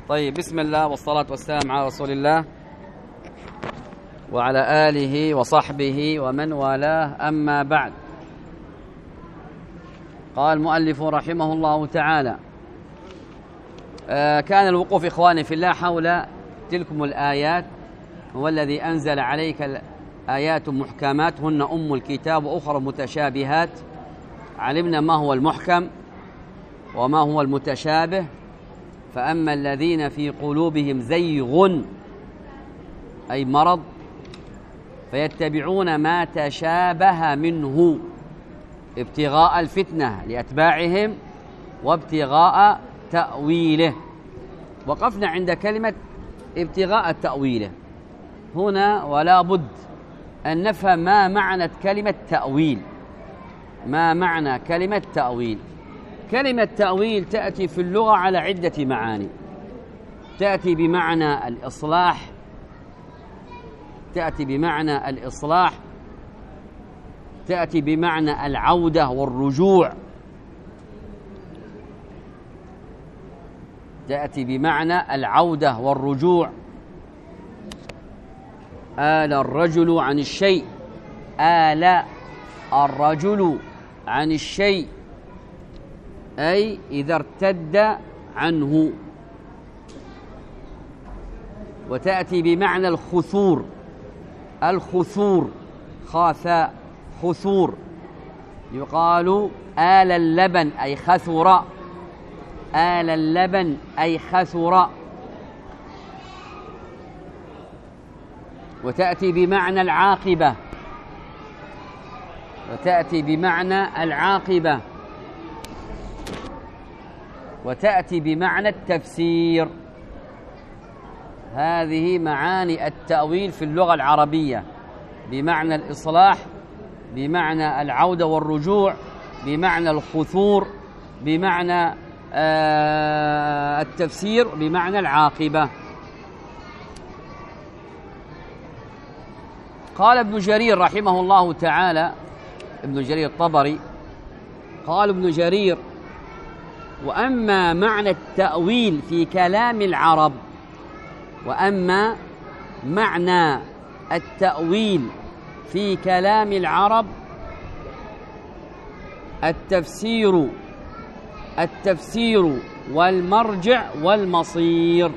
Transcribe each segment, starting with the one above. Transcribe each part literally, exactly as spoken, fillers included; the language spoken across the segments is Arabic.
طيب، بسم الله والصلاة والسلام على رسول الله وعلى آله وصحبه ومن والاه، أما بعد. قال المؤلف رحمه الله تعالى: آه كان الوقوف إخواني في الله حول تلكم الآيات. هو الذي أنزل عليك آيات محكمات هن أم الكتاب وأخرى متشابهات. علمنا ما هو المحكم وما هو المتشابه. فأما الذين في قلوبهم زيغ أي مرض فيتبعون ما تشابه منه ابتغاء الفتنة لأتباعهم وابتغاء تأويله. وقفنا عند كلمة ابتغاء تأويله هنا، ولا بد أن نفهم ما معنى كلمة تأويل. ما معنى كلمة تأويل؟ كلمة تأويل تأتي في اللغة على عدة معاني. تأتي بمعنى الإصلاح، تأتي بمعنى الإصلاح، تأتي بمعنى العودة والرجوع، تأتي بمعنى العودة والرجوع. آل الرجل عن الشيء، آل الرجل عن الشيء أي إذا ارتد عنه. وتأتي بمعنى الخثور، الخثور خاثاء خثور، يقال آل اللبن أي خثر، آل اللبن أي خثر. وتأتي بمعنى العاقبة، وتأتي بمعنى العاقبة، وتأتي بمعنى التفسير. هذه معاني التأويل في اللغة العربية، بمعنى الإصلاح، بمعنى العودة والرجوع، بمعنى الخثور، بمعنى آه التفسير، بمعنى العاقبة. قال ابن جرير رحمه الله تعالى، ابن جرير الطبري، قال ابن جرير: وأما معنى التأويل في كلام العرب، وأما معنى التأويل في كلام العرب التفسير، التفسير والمرجع والمصير.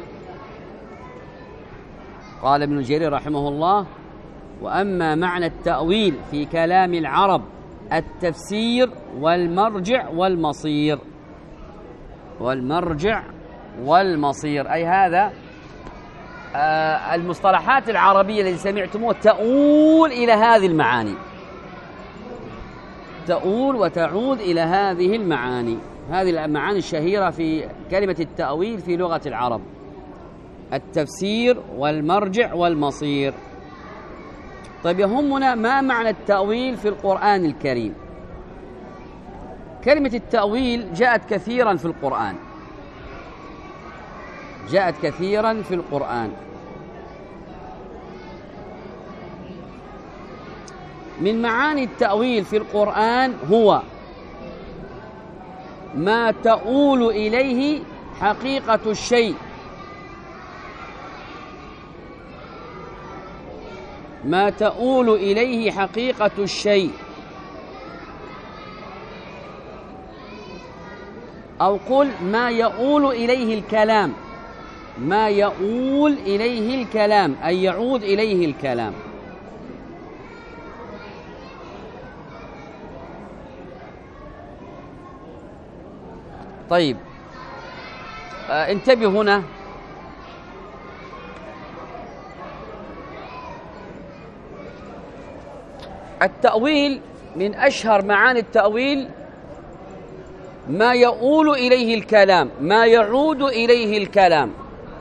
قال ابن جرير رحمه الله: وأما معنى التأويل في كلام العرب التفسير والمرجع والمصير، والمرجع والمصير أي هذا آه المصطلحات العربية التي سمعتموها تؤول إلى هذه المعاني، تؤول وتعود إلى هذه المعاني. هذه المعاني الشهيرة في كلمة التأويل في لغة العرب: التفسير والمرجع والمصير. طيب، يهمنا ما معنى التأويل في القرآن الكريم. كلمة التأويل جاءت كثيرا في القرآن، جاءت كثيرا في القرآن. من معاني التأويل في القرآن هو ما تؤول إليه حقيقة الشيء، ما تؤول إليه حقيقة الشيء، أو قل ما يؤول إليه الكلام، ما يؤول إليه الكلام أي يعود إليه الكلام. طيب، آه انتبه هنا. التأويل من أشهر معاني التأويل ما يؤول إليه الكلام، ما يعود إليه الكلام.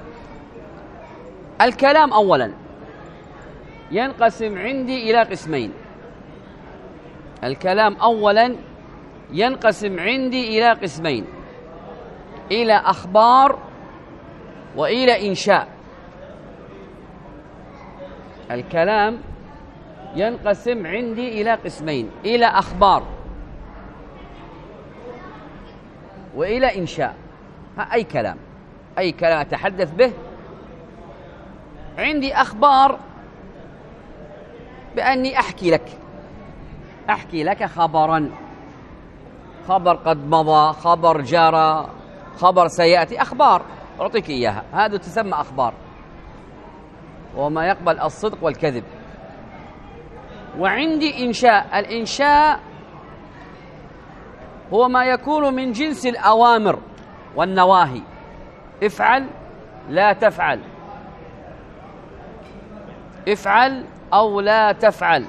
الكلام أولا ينقسم عندي إلى قسمين. الكلام أولا ينقسم عندي إلى قسمين: إلى أخبار وإلى إنشاء. الكلام ينقسم عندي إلى قسمين: إلى أخبار وإلى إنشاء. أي كلام أي كلام أتحدث به. عندي أخبار بأني أحكي لك أحكي لك خبرا، خبر قد مضى، خبر جرى، خبر سيأتي، أخبار أعطيك إياها، هذا تسمى أخبار، وما يقبل الصدق والكذب. وعندي إنشاء. الإنشاء هو ما يكون من جنس الأوامر والنواهي، افعل لا تفعل، افعل أو لا تفعل.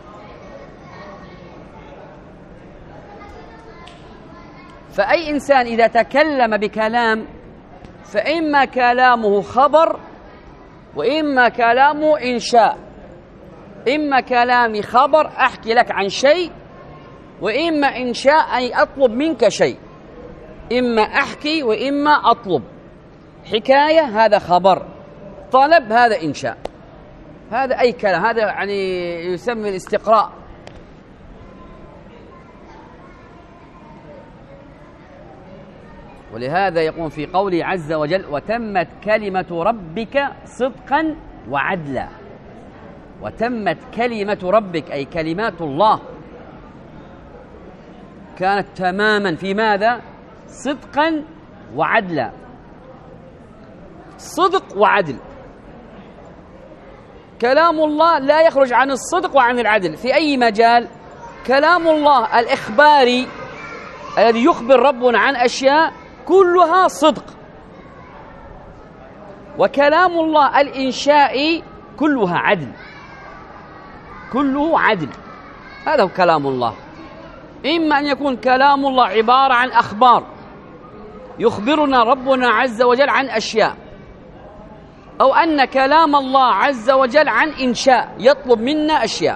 فأي إنسان إذا تكلم بكلام فإما كلامه خبر وإما كلامه إنشاء. إما كلامي خبر أحكي لك عن شيء، وإما إنشاء أي أطلب منك شيء. إما أحكي وإما أطلب. حكاية هذا خبر، طلب هذا إنشاء. هذا أي كلام، هذا يعني يسمى الاستقراء. ولهذا يقول في قوله عز وجل: وتمت كلمة ربك صدقا وعدلا. وتمت كلمة ربك أي كلمات الله كانت تماما في ماذا؟ صدقا وعدلا. صدق وعدل. كلام الله لا يخرج عن الصدق وعن العدل في أي مجال. كلام الله الإخباري الذي يخبر ربنا عن أشياء كلها صدق، وكلام الله الإنشائي كلها عدل، كله عدل. هذا هو كلام الله. إما أن يكون كلام الله عبارة عن أخبار يخبرنا ربنا عز وجل عن أشياء، أو أن كلام الله عز وجل عن إنشاء يطلب منا أشياء.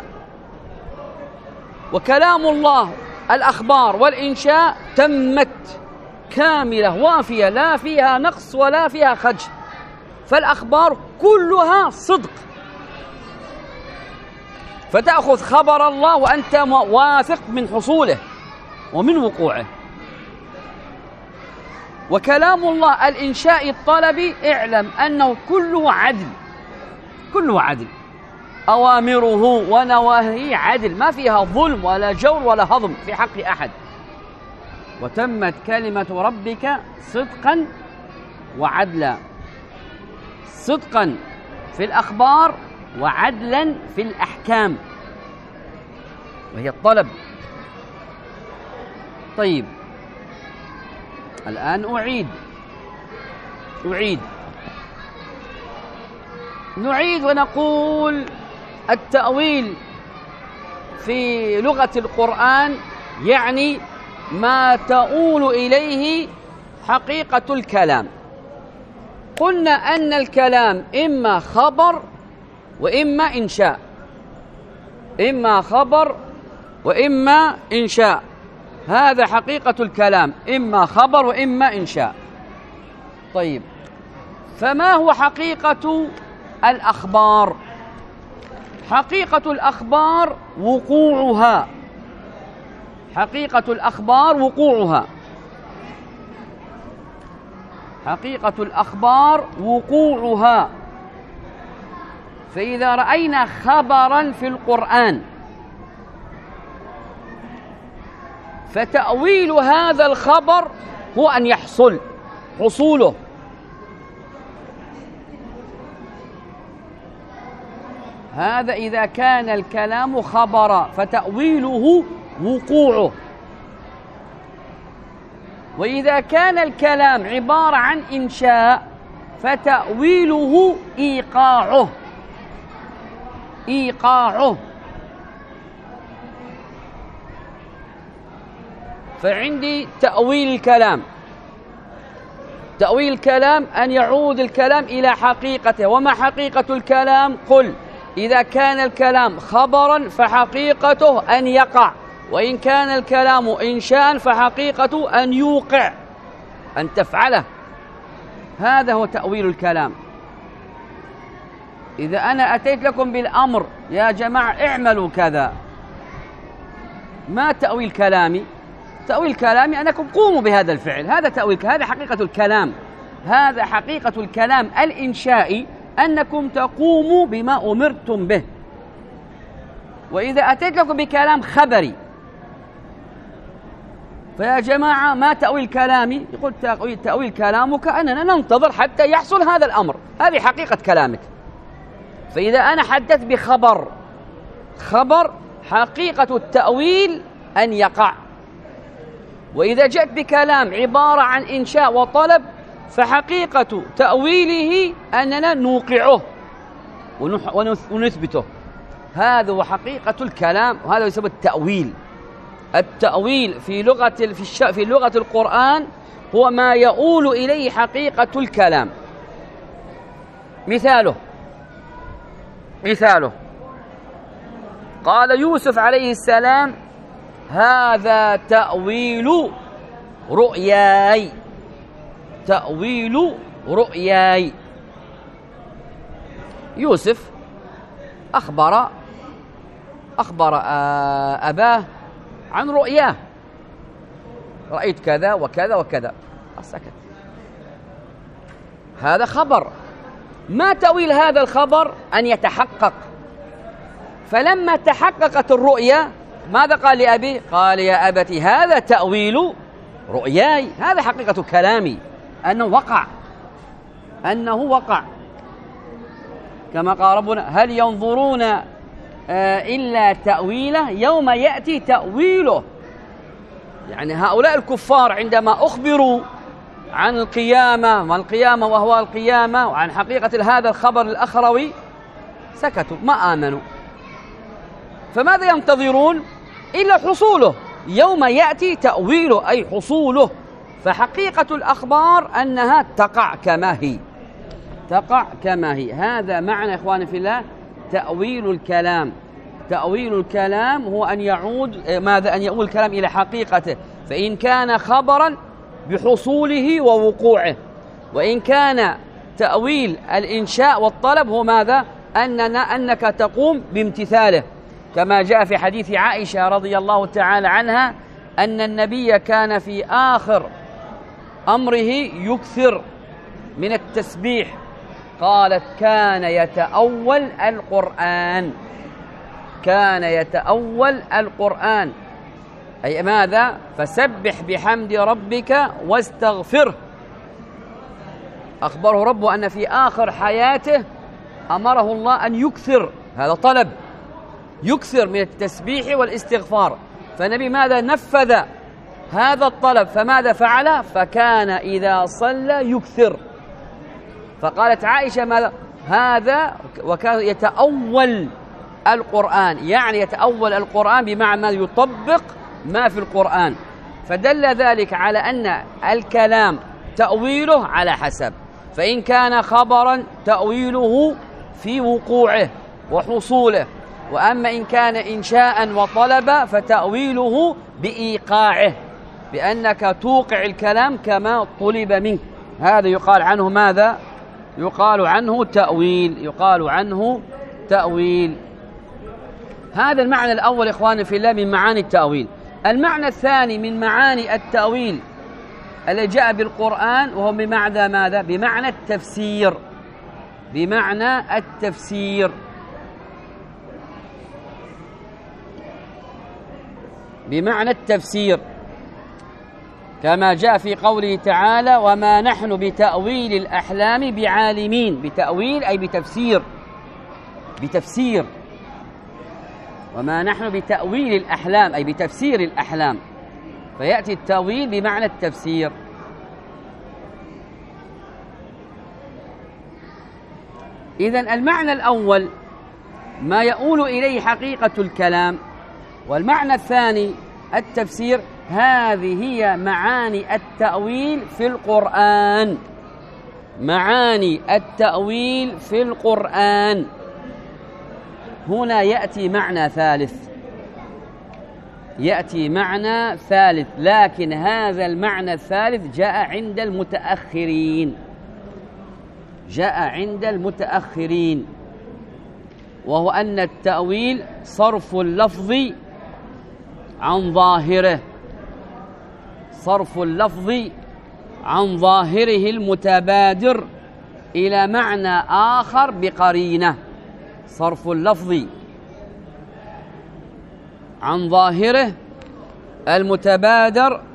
وكلام الله الأخبار والإنشاء تمت كاملة وافية، لا فيها نقص ولا فيها خدش. فالأخبار كلها صدق، فتأخذ خبر الله وأنت واثق من حصوله ومن وقوعه. وكلام الله الإنشاء الطلبي اعلم أنه كله عدل، كله عدل. أوامره ونواهيه عدل، ما فيها ظلم ولا جور ولا هضم في حق أحد. وتمت كلمة ربك صدقا وعدلا. صدقا في الأخبار وعدلا في الأحكام، وهي الطلب. طيب الآن أعيد أعيد نعيد ونقول التأويل في لغة القرآن يعني ما تؤول إليه حقيقة الكلام. قلنا أن الكلام إما خبر وإما إنشاء، إما خبر وإما إنشاء. هذا حقيقة الكلام، إما خبر وإما إنشاء. طيب فما هو حقيقة الأخبار؟ حقيقة الأخبار وقوعها، حقيقة الأخبار وقوعها، حقيقة الأخبار وقوعها. فإذا رأينا خبرا في القرآن فتأويل هذا الخبر هو أن يحصل حصوله. هذا إذا كان الكلام خبرا فتأويله وقوعه. وإذا كان الكلام عبارة عن إنشاء فتأويله إيقاعه، إيقاعه. فعندي تأويل الكلام. تأويل الكلام أن يعود الكلام إلى حقيقته. وما حقيقة الكلام؟ قل إذا كان الكلام خبرا فحقيقته أن يقع، وإن كان الكلام إنشاء فحقيقته أن يوقع، أن تفعله. هذا هو تأويل الكلام. إذا أنا أتيت لكم بالأمر يا جماعة اعملوا كذا، ما تأويل كلامي؟ تأويل كلامي أنكم قوموا بهذا الفعل، هذا تأويل، هذا حقيقة الكلام. هذا حقيقة الكلام الإنشائي، أنكم تقوموا بما أمرتم به. وإذا أتيت لكم بكلام خبري فيا جماعة ما تأويل كلامي؟ يقول تأويل, تأويل كلامك أننا ننتظر حتى يحصل هذا الأمر، هذه حقيقة كلامك. فإذا أنا حدثت بخبر خبر حقيقة التأويل أن يقع، وإذا جئت بكلام عبارة عن إنشاء وطلب فحقيقة تأويله أننا نوقعه ونثبته. هذا هو حقيقة الكلام، وهذا يسمى التأويل. التأويل في لغة في, في لغة القرآن هو ما يؤول إليه حقيقة الكلام. مثاله مثاله قال يوسف عليه السلام: هذا تأويل رؤياي، تأويل رؤياي. يوسف أخبر أخبر أباه عن رؤياه، رأيت كذا وكذا وكذا، سكت. هذا خبر، ما تأويل هذا الخبر؟ أن يتحقق. فلما تحققت الرؤيا ماذا قال لأبيه؟ قال: يا أبت هذا تأويل رؤياي. هذا حقيقة كلامي، أنه وقع، أنه وقع. كما قال ربنا: هل ينظرون إلا تأويله يوم يأتي تأويله. يعني هؤلاء الكفار عندما أخبروا عن القيامة والقيامة وهو القيامة وعن حقيقة هذا الخبر الأخروي سكتوا، ما آمنوا. فماذا ينتظرون؟ إلا حصوله، يوم يأتي تأويله أي حصوله. فحقيقة الأخبار أنها تقع كما هي، تقع كما هي. هذا معنى إخواني في الله تأويل الكلام. تأويل الكلام هو أن يعود ماذا؟ أن يؤول الكلام إلى حقيقته، فإن كان خبرا بحصوله ووقوعه، وإن كان تأويل الإنشاء والطلب هو ماذا؟ أننا أنك تقوم بامتثاله، كما جاء في حديث عائشة رضي الله تعالى عنها أن النبي كان في آخر أمره يكثر من التسبيح. قالت: كان يتأول القرآن، كان يتأول القرآن، أي ماذا؟ فسبح بحمد ربك واستغفره. أخبره ربه أن في آخر حياته أمره الله أن يكثر، هذا طلب، يكثر من التسبيح والاستغفار. فالنبي ماذا؟ نفذ هذا الطلب. فماذا فعل؟ فكان إذا صلى يكثر. فقالت عائشة ماذا؟ هذا وكان يتأول القرآن، يعني يتأول القرآن بمعنى يطبق ما في القرآن. فدل ذلك على أن الكلام تأويله على حسب، فإن كان خبرا تأويله في وقوعه وحصوله، وأما إن كان إنشاء وطلبا فتأويله بإيقاعه، بأنك توقع الكلام كما طلب منك. هذا يقال عنه ماذا؟ يقال عنه تأويل، يقال عنه تأويل. هذا المعنى الأول إخواني في الله من معاني التأويل. المعنى الثاني من معاني التأويل الذي جاء بالقرآن وهو بمعنى ماذا؟ بمعنى التفسير، بمعنى التفسير. بمعنى التفسير كما جاء في قوله تعالى: وما نحن بتأويل الأحلام بعالمين. بتأويل أي بتفسير، بتفسير. وما نحن بتأويل الأحلام أي بتفسير الأحلام، فيأتي التأويل بمعنى التفسير. إذن المعنى الأول ما يؤول إليه حقيقة الكلام، والمعنى الثاني التفسير. هذه هي معاني التأويل في القرآن، معاني التأويل في القرآن. هنا يأتي معنى ثالث، يأتي معنى ثالث، لكن هذا المعنى الثالث جاء عند المتأخرين، جاء عند المتأخرين، وهو أن التأويل صرف اللفظ عن ظاهره، صرف اللفظ عن ظاهره المتبادر إلى معنى آخر بقرينة. صرف اللفظ عن ظاهره المتبادر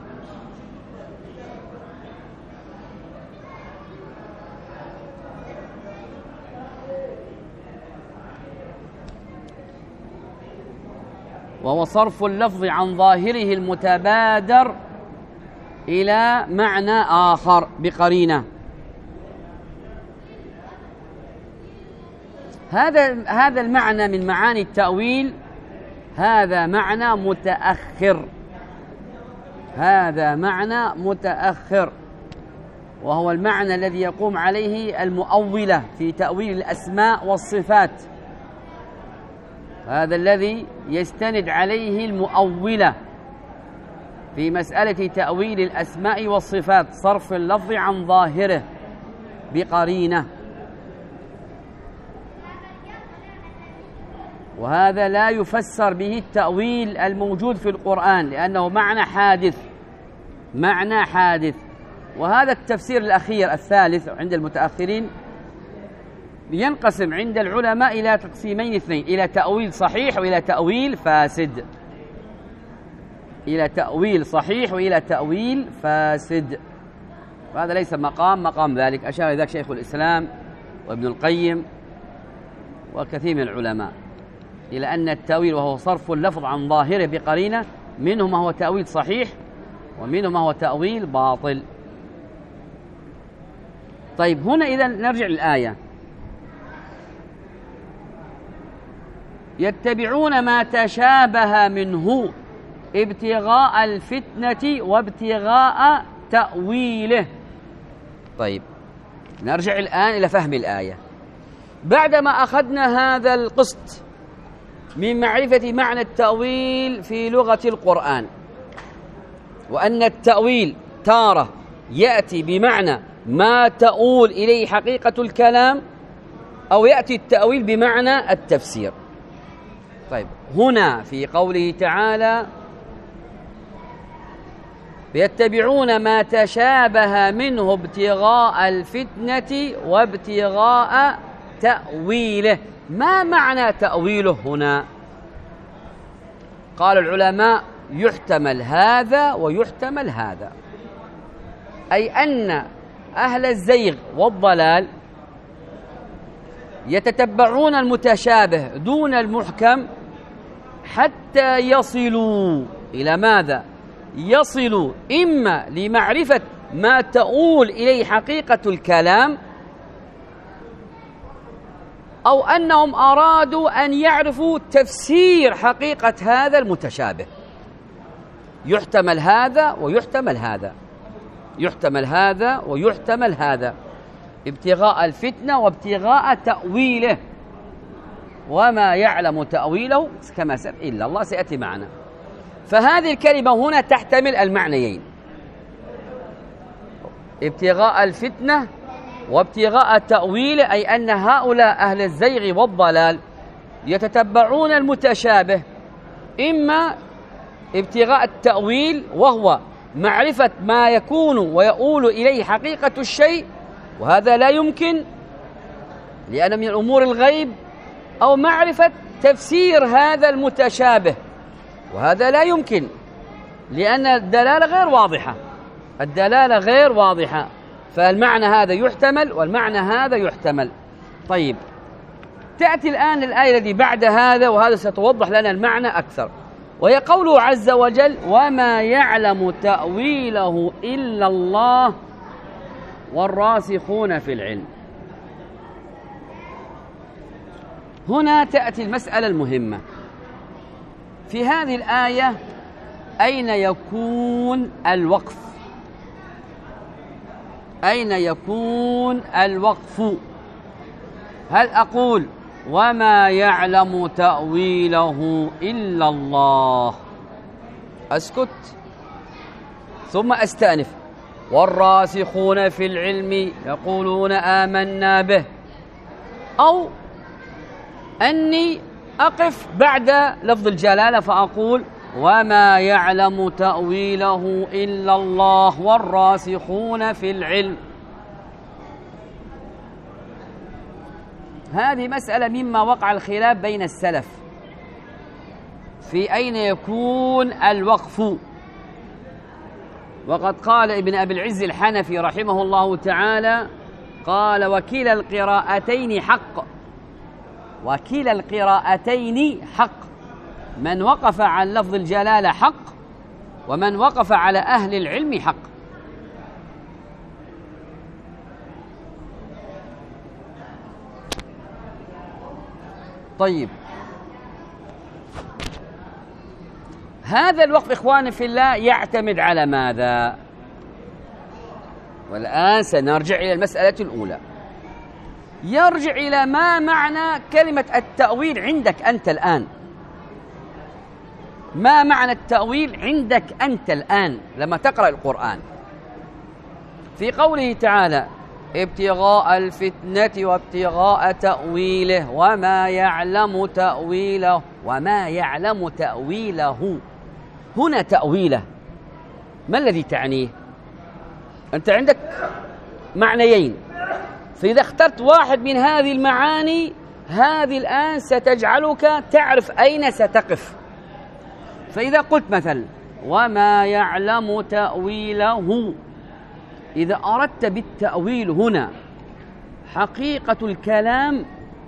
وهو صرف اللفظ عن ظاهره المتبادر إلى معنى آخر بقرينة. هذا هذا المعنى من معاني التأويل، هذا معنى متأخر، هذا معنى متأخر، وهو المعنى الذي يقوم عليه المؤولة في تأويل الأسماء والصفات. هذا الذي يستند عليه المؤولة في مسألة تأويل الأسماء والصفات، صرف اللفظ عن ظاهره بقرينة. وهذا لا يفسر به التأويل الموجود في القرآن، لأنه معنى حادث، معنى حادث. وهذا التفسير الأخير الثالث عند المتأخرين ينقسم عند العلماء إلى تقسيمين اثنين، إلى تأويل صحيح وإلى تأويل فاسد، إلى تأويل صحيح وإلى تأويل فاسد. وهذا ليس مقام مقام ذلك، أشار ذلك شيخ الإسلام وابن القيم وكثير من العلماء، إلى أن التأويل وهو صرف اللفظ عن ظاهره بقرينة منه ما هو تأويل صحيح ومنه ما هو تأويل باطل. طيب هنا إذا نرجع للآية: يتبعون ما تشابه منه ابتغاء الفتنة وابتغاء تأويله. طيب نرجع الآن إلى فهم الآية. بعدما أخذنا هذا القسط من معرفة معنى التأويل في لغة القرآن، وأن التأويل تارة يأتي بمعنى ما تؤول إليه حقيقة الكلام، أو يأتي التأويل بمعنى التفسير. طيب هنا في قوله تعالى: يتبعون ما تشابه منه ابتغاء الفتنة وابتغاء تأويله، ما معنى تأويله هنا؟ قال العلماء: يحتمل هذا ويحتمل هذا، أي أن أهل الزيغ والضلال يتتبعون المتشابه دون المحكم حتى يصلوا إلى ماذا؟ يصلوا إما لمعرفة ما تؤول إليه حقيقة الكلام، أو أنهم أرادوا أن يعرفوا تفسير حقيقة هذا المتشابه. يحتمل هذا ويحتمل هذا، يحتمل هذا ويحتمل هذا، ابتغاء الفتنة وابتغاء تأويله، وما يعلم تأويله كما سبق إلا الله، سيأتي معنا. فهذه الكلمة هنا تحتمل المعنيين: ابتغاء الفتنة وابتغاء تأويله، أي أن هؤلاء أهل الزيغ والضلال يتتبعون المتشابه، إما ابتغاء التأويل وهو معرفة ما يكون ويؤول إليه حقيقة الشيء، وهذا لا يمكن لأن من أمور الغيب، أو معرفة تفسير هذا المتشابه، وهذا لا يمكن لأن الدلالة غير واضحة، الدلالة غير واضحة. فالمعنى هذا يحتمل والمعنى هذا يحتمل. طيب تأتي الآن الآية التي بعد هذا، وهذا ستوضح لنا المعنى أكثر، وهي قوله عز وجل: وما يعلم تأويله إلا الله والراسخون في العلم. هنا تأتي المسألة المهمة في هذه الآية: أين يكون الوقف؟ أين يكون الوقف؟ هل أقول وما يعلم تأويله إلا الله، أسكت ثم أستأنف: والراسخون في العلم يقولون آمنا به، أو أني أقف بعد لفظ الجلالة فأقول وما يعلم تأويله إلا الله والراسخون في العلم. هذه مسألة مما وقع الخلاف بين السلف في أين يكون الوقف. وقد قال ابن أبي العز الحنفي رحمه الله تعالى، قال: وكلا القراءتين حق، وكلا القراءتين حق، من وقف عن لفظ الجلالة حق، ومن وقف على أهل العلم حق. طيب، هذا الوقف إخواني في الله يعتمد على ماذا؟ والآن سنرجع إلى المسألة الأولى. يرجع إلى ما معنى كلمة التأويل عندك أنت الآن. ما معنى التأويل عندك أنت الآن لما تقرأ القرآن؟ في قوله تعالى: ابتغاء الفتنة وابتغاء تأويله وما يعلم تأويله، وما يعلم تأويله، هنا تأويله ما الذي تعنيه؟ أنت عندك معنيين، فإذا اخترت واحد من هذه المعاني هذه الآن ستجعلك تعرف أين ستقف. فإذا قلت مثلا وما يعلم تأويله، إذا أردت بالتأويل هنا حقيقة الكلام،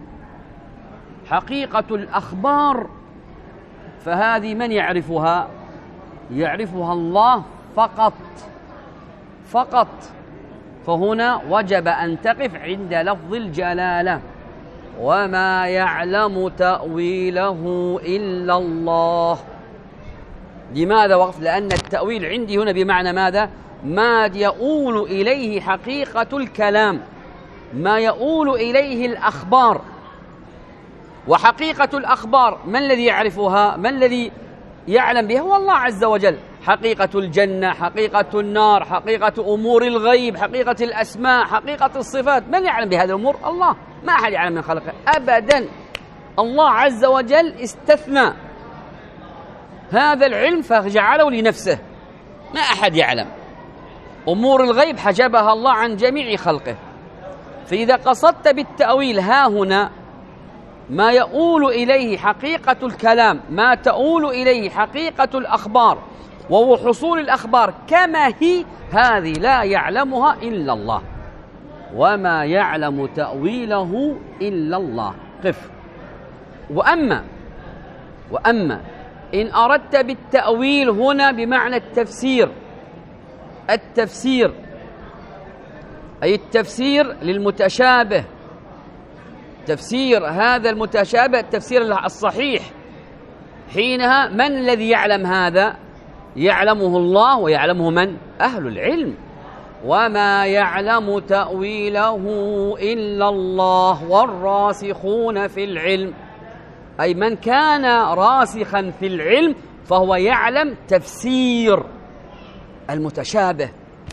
حقيقة الأخبار، فهذه من يعرفها؟ يعرفها الله فقط فقط. فهنا وجب أن تقف عند لفظ الجلالة، وما يعلم تأويله إلا الله. لماذا وقف؟ لأن التأويل عندي هنا بمعنى ماذا؟ ما يؤول إليه حقيقة الكلام، ما يؤول إليه الأخبار. وحقيقة الأخبار من الذي يعرفها؟ من الذي يعلم بها؟ هو الله عز وجل. حقيقة الجنة، حقيقة النار، حقيقة أمور الغيب، حقيقة الأسماء، حقيقة الصفات، من يعلم بهذه الأمور؟ الله، ما أحد يعلم من خلقه أبدا. الله عز وجل استثنى هذا العلم فجعله لنفسه، ما أحد يعلم. أمور الغيب حجبها الله عن جميع خلقه. فإذا قصدت بالتأويل ها هنا ما يؤول إليه حقيقة الكلام، ما تؤول إليه حقيقة الأخبار، وهو حصول الأخبار كما هي، هذه لا يعلمها إلا الله. وما يعلم تأويله إلا الله. قف. وأما وأما إن أردت بالتأويل هنا بمعنى التفسير، التفسير أي التفسير للمتشابه، تفسير هذا المتشابه، التفسير الصحيح، حينها من الذي يعلم هذا؟ يعلمه الله، ويعلمه من؟ أهل العلم. وما يعلم تأويله إلا الله والراسخون في العلم، أي من كان راسخا في العلم فهو يعلم تفسير المتشابه،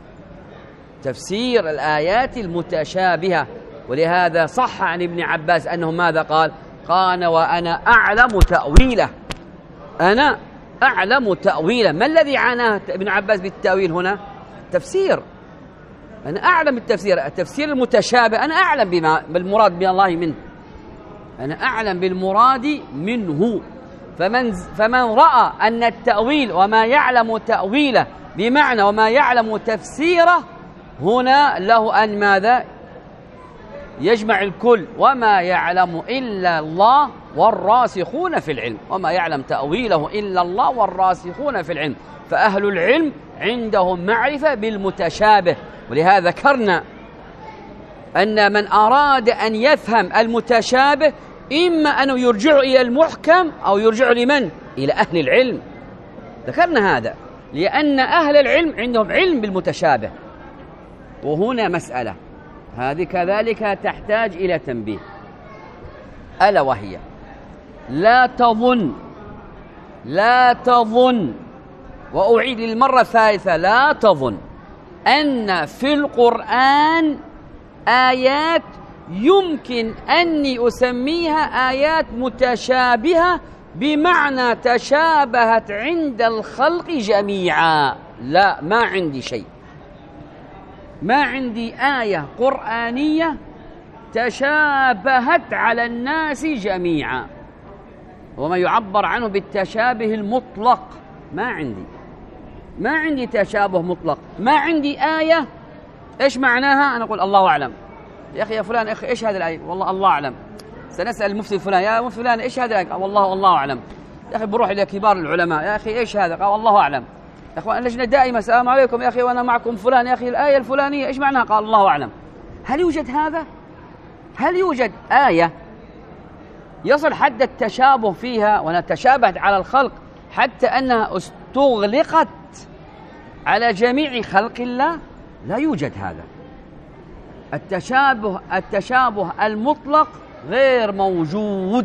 تفسير الآيات المتشابهة. ولهذا صح عن ابن عباس أنه ماذا قال؟ قال: وأنا أعلم تأويله، أنا أعلم تأويله. ما الذي عناه ابن عباس بالتأويل هنا؟ تفسير. أنا أعلم التفسير، التفسير المتشابه، أنا أعلم بما بالمراد من الله منه، أنا أعلم بالمراد منه. فمن فمن رأى أن التأويل وما يعلم تأويله بمعنى وما يعلم تفسيره، هنا له أن ماذا؟ يجمع الكل. وما يعلم إلا الله والراسخون في العلم، وما يعلم تأويله إلا الله والراسخون في العلم. فأهل العلم عندهم معرفة بالمتشابه. ولهذا ذكرنا أن من أراد أن يفهم المتشابه إما أنه يرجع إلى المحكم أو يرجع لمن؟ إلى أهل العلم. ذكرنا هذا لأن أهل العلم عندهم علم بالمتشابه. وهنا مسألة هذه كذلك تحتاج إلى تنبيه، ألا وهي: لا تظن لا تظن وأعيد للمرة الثالثة، لا تظن أن في القرآن آيات يمكن أني أسميها آيات متشابهة بمعنى تشابهت عند الخلق جميعا. لا، ما عندي شيء، ما عندي آية قرآنية تشابهت على الناس جميعا، وما يعبر عنه بالتشابه المطلق ما عندي، ما عندي تشابه مطلق، ما عندي آية. إيش معناها؟ أنا أقول الله أعلم. يا أخي يا فلان، يا أخي إيش هذه الآية؟ والله الله أعلم. سنسأل المفتي فلان، يا مفتي فلان إيش هذه الآية؟ والله والله أعلم. يا أخي بروح إلى كبار العلماء، يا أخي إيش هذا؟ قال والله أعلم. يا أخوان اللجنة دائمة، السلام عليكم يا أخي وأنا معكم فلان، يا أخي الآية الفلانية إيش معناها؟ قال الله أعلم. هل يوجد هذا؟ هل يوجد آية يصل حد التشابه فيها وأنها تشابهت على الخلق حتى أنها استغلقت على جميع خلق الله؟ لا يوجد هذا. التشابه التشابه المطلق غير موجود.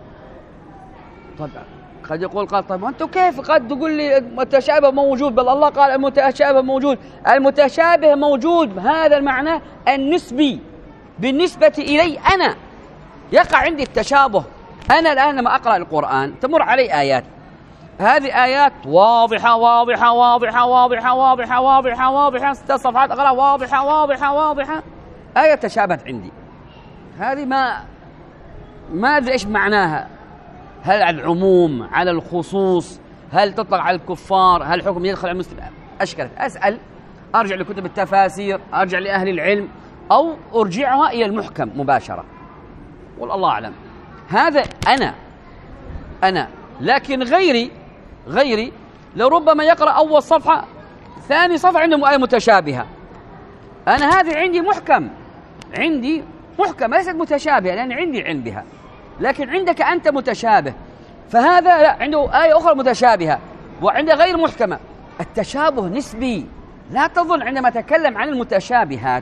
طبعا قد يقول قال طيب وأنتم كيف قد تقول لي المتشابه موجود؟ بل الله قال المتشابه موجود. المتشابه موجود، هذا المعنى النسبي بالنسبة إلي أنا. يقع عندي التشابه. أنا الآن لما أقرأ القرآن تمر علي آيات، هذه آيات واضحة واضحة واضحة واضحة واضحة واضحة واضحة، ست صفحات أقرأ واضحة واضحة واضحة، آية تشابهت عندي. هذه ما ما أدري إيش معناها. هل على العموم، على الخصوص، هل تطلق على الكفار، هل الحكم يدخل على المسلم؟ أشكلت. أسأل، أرجع لكتب التفاسير، أرجع لأهل العلم، أو أرجعها إلى المحكم مباشرة. والله أعلم. هذا أنا أنا لكن غيري غيري لربما يقرأ أول صفحة، ثاني صفحة عنده آية متشابهة. أنا هذه عندي محكم، عندي محكم ليست متشابهة لأن عندي علم بها، لكن عندك أنت متشابه، فهذا لا عنده آية أخرى متشابهة وعنده غير محكمة. التشابه نسبي. لا تظن عندما أتكلم عن المتشابهات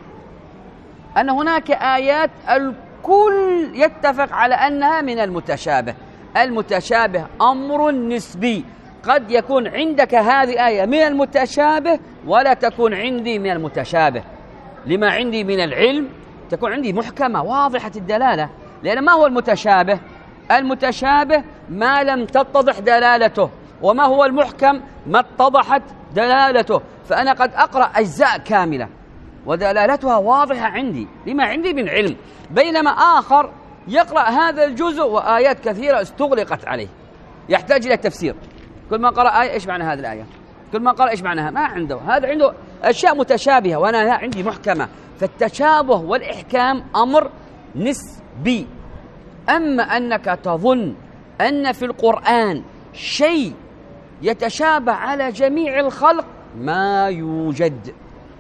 أن هناك آيات الكل يتفق على أنها من المتشابه. المتشابه أمر نسبي، قد يكون عندك هذه آية من المتشابه ولا تكون عندي من المتشابه. لما عندي من العلم تكون عندي محكمة واضحة الدلالة. لأن ما هو المتشابه؟ المتشابه ما لم تتضح دلالته، وما هو المحكم؟ ما اتضحت دلالته. فأنا قد أقرأ أجزاء كاملة ودلالتها واضحة عندي لما عندي من علم، بينما آخر يقرأ هذا الجزء وآيات كثيرة استغلقت عليه، يحتاج إلى تفسير. كل ما قرأ آية إيش معنى هذه الآية؟ كل ما قرأ إيش معناها؟ ما عنده. هذا عنده أشياء متشابهة وأنا لا عندي محكمة. فالتشابه والإحكام أمر نسبي. أما أنك تظن أن في القرآن شيء يتشابه على جميع الخلق، ما يوجد،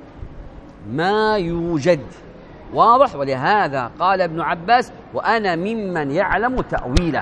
ما يوجد. واضح؟ ولهذا قال ابن عباس وأنا ممن يعلم تأويله.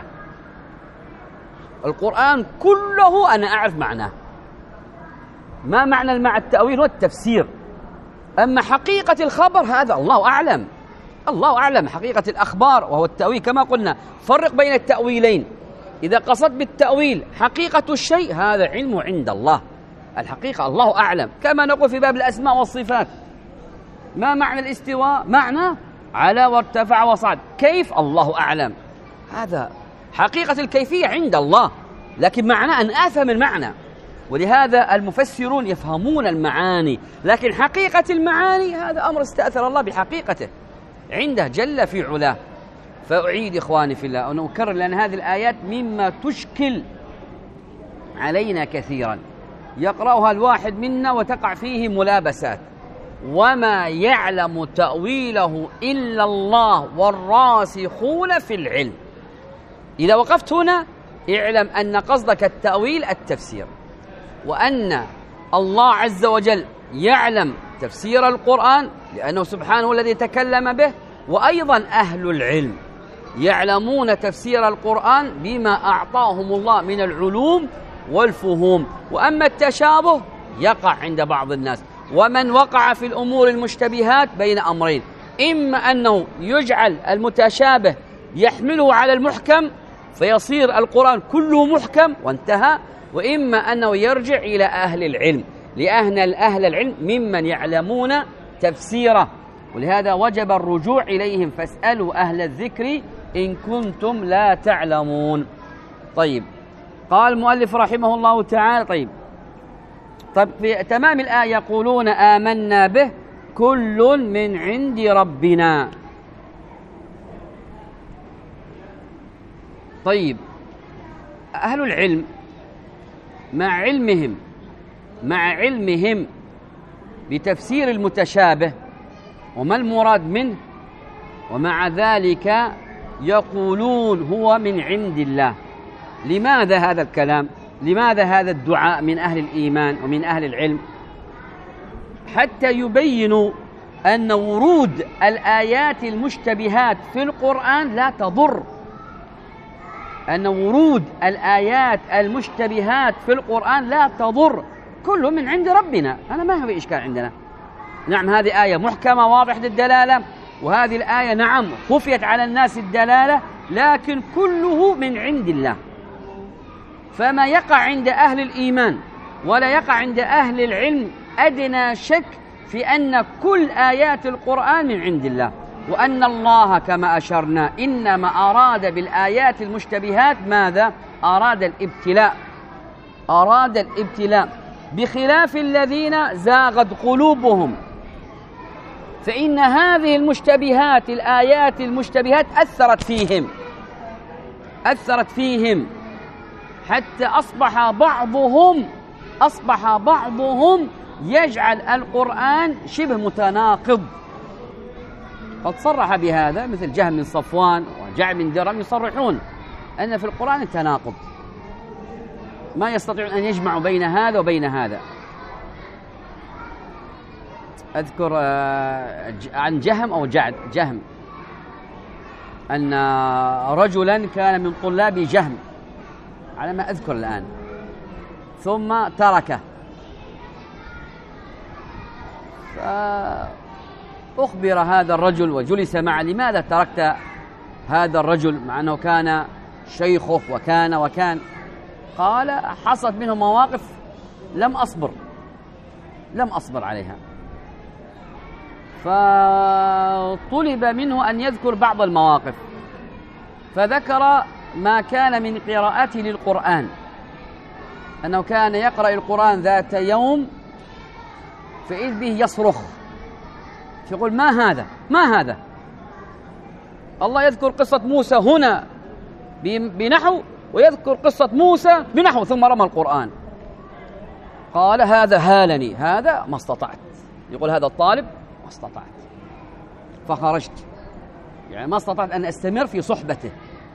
القرآن كله أنا أعرف معناه. ما معنى مع التأويل؟ هو التفسير. أما حقيقة الخبر هذا الله أعلم، الله أعلم حقيقة الأخبار وهو التأويل. كما قلنا فرق بين التأويلين. إذا قصد بالتأويل حقيقة الشيء هذا علم عند الله، الحقيقة الله أعلم. كما نقول في باب الأسماء والصفات، ما معنى الاستواء؟ معنى على وارتفع وصعد. كيف؟ الله أعلم. هذا حقيقة الكيفية عند الله، لكن معنى أن أفهم المعنى. ولهذا المفسرون يفهمون المعاني، لكن حقيقة المعاني هذا أمر استأثر الله بحقيقته عنده جل في علاه. فأعيد إخواني في الله أن أكرر، لأن هذه الآيات مما تشكل علينا كثيرا، يقرأها الواحد منا وتقع فيه ملابسات. وما يعلم تأويله إلا الله والراسخون في العلم. إذا وقفت هنا اعلم أن قصدك التأويل التفسير، وأن الله عز وجل يعلم تفسير القرآن لأنه سبحانه الذي تكلم به، وأيضا أهل العلم يعلمون تفسير القرآن بما أعطاهم الله من العلوم والفهوم. وأما التشابه يقع عند بعض الناس، ومن وقع في الأمور المشتبهات بين أمرين: إما أنه يجعل المتشابه يحمله على المحكم فيصير القرآن كله محكم وانتهى، وإما أنه يرجع إلى أهل العلم، لأن أهل العلم ممن يعلمون تفسيره. ولهذا وجب الرجوع إليهم، فاسألوا أهل الذكر إن كنتم لا تعلمون. طيب، قال المؤلف رحمه الله تعالى. طيب طيب في تمام الآية يقولون آمنا به كل من عند ربنا. طيب، أهل العلم مع علمهم مع علمهم بتفسير المتشابه وما المراد منه، ومع ذلك يقولون هو من عند الله. لماذا هذا الكلام؟ لماذا هذا الدعاء من أهل الإيمان ومن أهل العلم؟ حتى يبينوا أن ورود الآيات المشتبهات في القرآن لا تضر، أن ورود الآيات المشتبهات في القرآن لا تضر، كله من عند ربنا، أنا ما هو إشكال عندنا. نعم، هذه آية محكمة واضحة الدلالة، وهذه الآية نعم خفيت على الناس الدلالة، لكن كله من عند الله. فما يقع عند أهل الإيمان ولا يقع عند أهل العلم أدنى شك في أن كل آيات القرآن من عند الله، وأن الله كما أشرنا إنما أراد بالآيات المشتبهات ماذا؟ أراد الابتلاء، أراد الابتلاء، بخلاف الذين زاغت قلوبهم، فإن هذه المشتبهات الآيات المشتبهات أثرت فيهم أثرت فيهم حتى أصبح بعضهم أصبح بعضهم يجعل القرآن شبه متناقض. قد صرح بهذا مثل جهم من صفوان وجعل من درهم، يصرحون أن في القرآن تناقض، ما يستطيعون أن يجمعوا بين هذا وبين هذا. أذكر عن جهم أو جعد جهم أن رجلا كان من طلاب جهم على ما أذكر الآن، ثم تركه، فأخبر هذا الرجل وجلس معه: لماذا تركت هذا الرجل مع أنه كان شيخه وكان وكان؟ قال: حصلت منه مواقف لم أصبر لم أصبر عليها. فطلب منه أن يذكر بعض المواقف، فذكر ما كان من قراءته للقرآن، أنه كان يقرأ القرآن ذات يوم فإذ به يصرخ، يقول: ما هذا ما هذا الله يذكر قصة موسى هنا بنحو، ويذكر قصة موسى بنحو، ثم رمى القرآن. قال: هذا هالني، هذا ما استطعت. يقول هذا الطالب: ما استطعت، فخرجت، يعني ما استطعت أن أستمر في صحبته.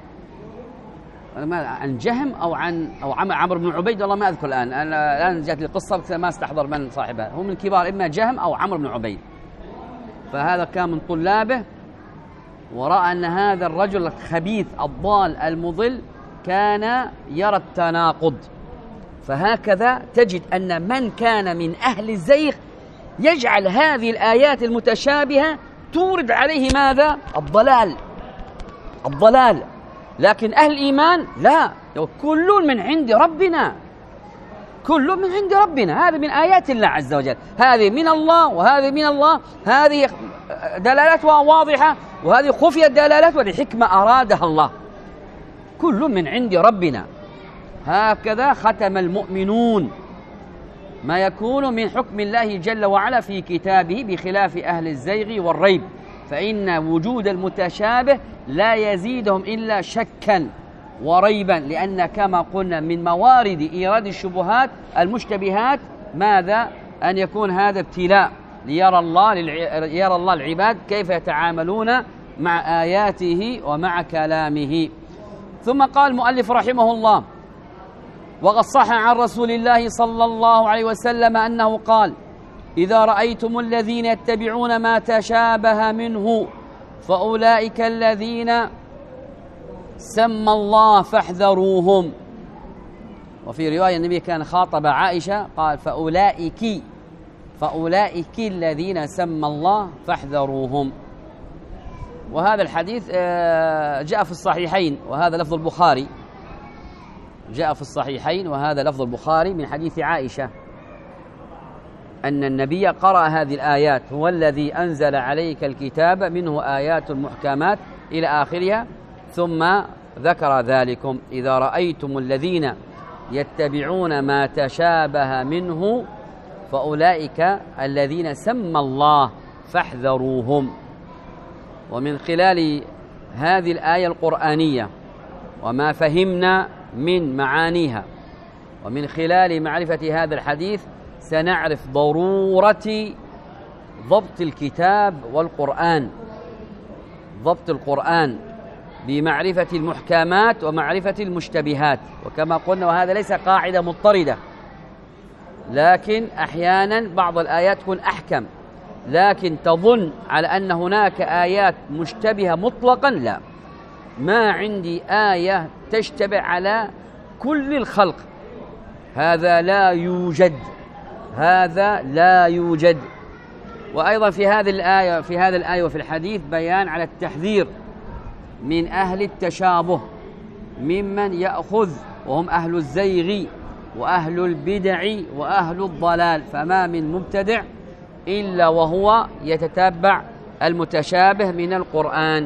عن جهم أو عن أو عمرو بن عبيد، والله ما أذكر الآن، أنا الآن جاءت لي القصة ما استحضر من صاحبها، هو من الكبار، إما جهم أو عمرو بن عبيد. فهذا كان من طلابه، ورأى أن هذا الرجل الخبيث الضال المضل كان يرى التناقض. فهكذا تجد أن من كان من أهل الزيغ يجعل هذه الآيات المتشابهة تورد عليه ماذا؟ الضلال الضلال لكن أهل الإيمان لا، كل من عند ربنا، كل من عند ربنا، هذه من آيات الله عز وجل، هذه من الله وهذه من الله، هذه دلالتها واضحة وهذه خفية دلالات، وهذه حكمة أرادها الله، كل من عند ربنا. هكذا ختم المؤمنون ما يكون من حكم الله جل وعلا في كتابه، بخلاف أهل الزيغ والريب، فإن وجود المتشابه لا يزيدهم إلا شكا وريبا، لأن كما قلنا من موارد إيراد الشبهات المشتبهات ماذا؟ أن يكون هذا ابتلاء ليرى الله يرى الله العباد كيف يتعاملون مع آياته ومع كلامه. ثم قال المؤلف رحمه الله: وقد صح عن رسول الله صلى الله عليه وسلم أنه قال: إذا رأيتم الذين يتبعون ما تشابه منه فأولئك الذين سمى الله فاحذروهم. وفي رواية النبي كان خاطب عائشة قال: فأولئك فأولئك الذين سمى الله فاحذروهم. وهذا الحديث جاء في الصحيحين، وهذا لفظ البخاري، جاء في الصحيحين وهذا لفظ البخاري من حديث عائشة أن النبي قرأ هذه الآيات: هو الذي أنزل عليك الكتاب منه آيات محكمات إلى آخرها، ثم ذكر ذلكم إذا رأيتم الذين يتبعون ما تشابه منه فأولئك الذين سمى الله فاحذروهم. ومن خلال هذه الآية القرآنية وما فهمنا من معانيها ومن خلال معرفة هذا الحديث سنعرف ضرورة ضبط الكتاب والقرآن، ضبط القرآن بمعرفة المحكمات ومعرفة المشتبهات. وكما قلنا وهذا ليس قاعدة مضطردة، لكن أحيانا بعض الآيات تكون أحكم، لكن تظن على أن هناك آيات مشتبهة مطلقا. لا، ما عندي آية تشتبه على كل الخلق، هذا لا يوجد، هذا لا يوجد. وأيضا في هذه الآية في هذه الآية وفي الحديث بيان على التحذير من أهل التشابه، ممن يأخذ وهم أهل الزيغ وأهل البدع وأهل الضلال، فما من مبتدع إلا وهو يتتبع المتشابه من القرآن.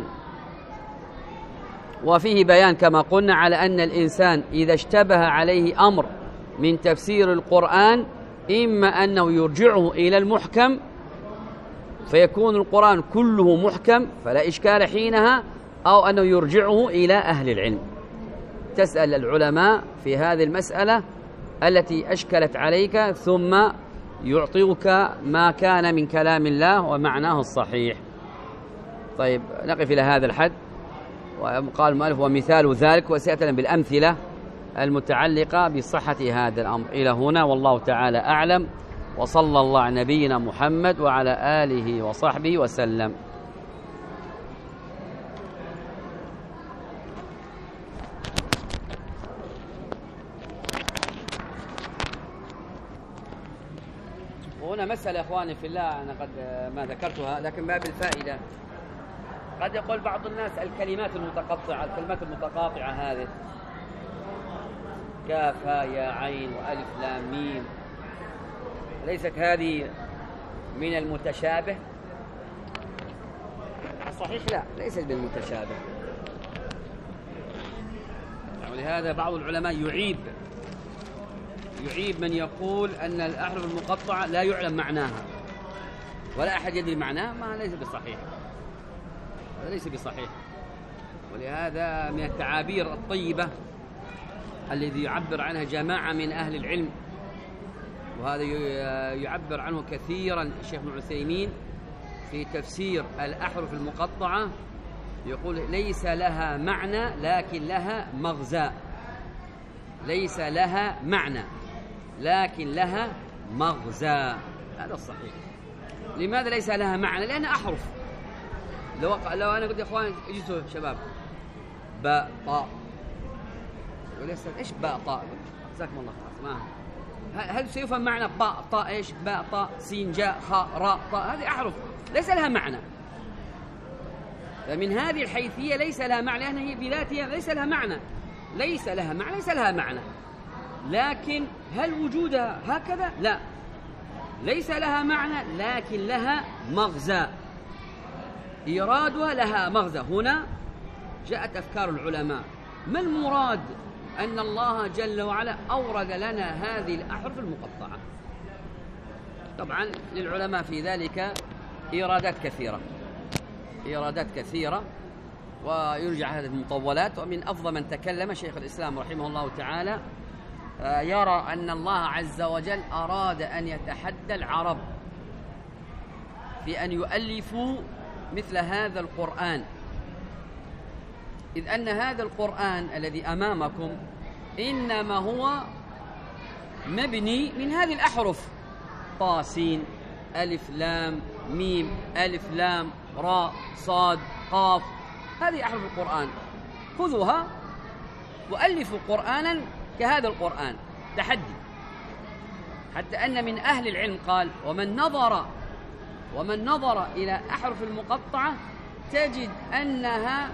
وفيه بيان كما قلنا على أن الإنسان إذا اشتبه عليه أمر من تفسير القرآن إما أنه يرجعه إلى المحكم فيكون القرآن كله محكم فلا إشكال حينها، أو أنه يرجعه إلى أهل العلم. تسأل العلماء في هذه المسألة التي أشكلت عليك ثم يعطيك ما كان من كلام الله ومعناه الصحيح. طيب نقف إلى هذا الحد. وقال المؤلف ومثال ذلك، وسيأتنا بالأمثلة المتعلقة بصحة هذا الأمر. إلى هنا والله تعالى أعلم، وصلى الله على نبينا محمد وعلى آله وصحبه وسلم. وهنا مسألة إخواني في الله أنا قد ما ذكرتها لكن باب الفائدة. قد يقول بعض الناس الكلمات المتقطعة الكلمات المتقاطعة هذه كاف ها يا عين وألف لام ميم، ليست هذه من المتشابه؟ صحيح لا، ليست بالمتشابه. ولهذا بعض العلماء يعيب يعيب من يقول أن الأحرف المقطعة لا يعلم معناها ولا أحد يدري معناها، ما ليس بصحيح، هذا ليس بصحيح. ولهذا من التعابير الطيبة الذي يعبر عنها جماعة من أهل العلم، وهذا يعبر عنه كثيرا الشيخ ابن عثيمين في تفسير الأحرف المقطعة، يقول ليس لها معنى لكن لها مغزى. ليس لها معنى لكن لها مغزى، هذا الصحيح. لماذا ليس لها معنى؟ لأنها أحرف. لو لو أنا قلت يا إخوان اجلسوا شباب، باء طاء، يقول يا أستاذ إيش باء طاء؟ جزاكم الله خير. ما هل سيفهم معنى باء طاء إيش؟ باء طاء سين جاء خاء راء طاء، هذه أحرف ليس لها معنى. فمن هذه الحيثية ليس لها معنى، لأنها هي بذاتها ليس لها معنى، ليس لها معنى ليس لها معنى. لكن هل وجودها هكذا؟ لا، ليس لها معنى لكن لها مغزى، إيرادها لها مغزى. هنا جاءت أفكار العلماء، ما المراد أن الله جل وعلا أورد لنا هذه الأحرف المقطعة؟ طبعا للعلماء في ذلك إيرادات كثيرة إيرادات كثيرة ويرجع هذه المطولات. ومن أفضل من تكلم شيخ الإسلام رحمه الله تعالى يرى أن الله عز وجل أراد أن يتحدى العرب في أن يؤلفوا مثل هذا القرآن، إذ أن هذا القرآن الذي أمامكم إنما هو مبني من هذه الأحرف: طا سين ألف لام ميم ألف لام راء صاد قاف، هذه أحرف القرآن. خذوها وألفوا قرآنا كهذا القرآن، تحدي. حتى أن من أهل العلم قال ومن نظر ومن نظر إلى أحرف المقطعة تجد أنها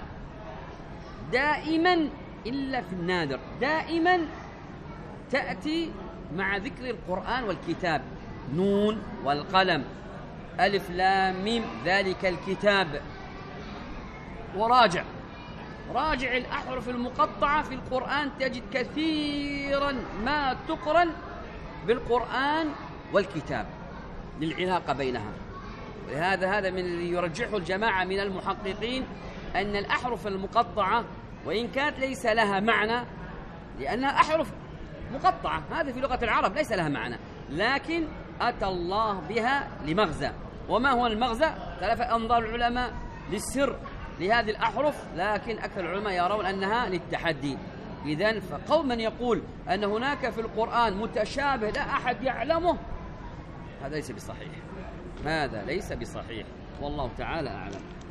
دائما إلا في النادر دائما تأتي مع ذكر القرآن والكتاب: نون والقلم، ألف لام ميم ذلك الكتاب. وراجع راجع الأحرف المقطعة في القرآن تجد كثيرا ما تقرن بالقرآن والكتاب للعلاقة بينها. ولهذا هذا من الذي يرجحه الجماعة من المحققين أن الأحرف المقطعة وإن كانت ليس لها معنى، لأنها أحرف مقطعة هذه في لغة العرب ليس لها معنى، لكن أتى الله بها لمغزى. وما هو المغزى؟ اختلف أنظار العلماء للسر لهذه الأحرف، لكن أكثر العلماء يرون أنها للتحدي. إذن فقول من يقول أن هناك في القرآن متشابه لا أحد يعلمه هذا ليس بصحيح، هذا ليس بصحيح، والله تعالى أعلم.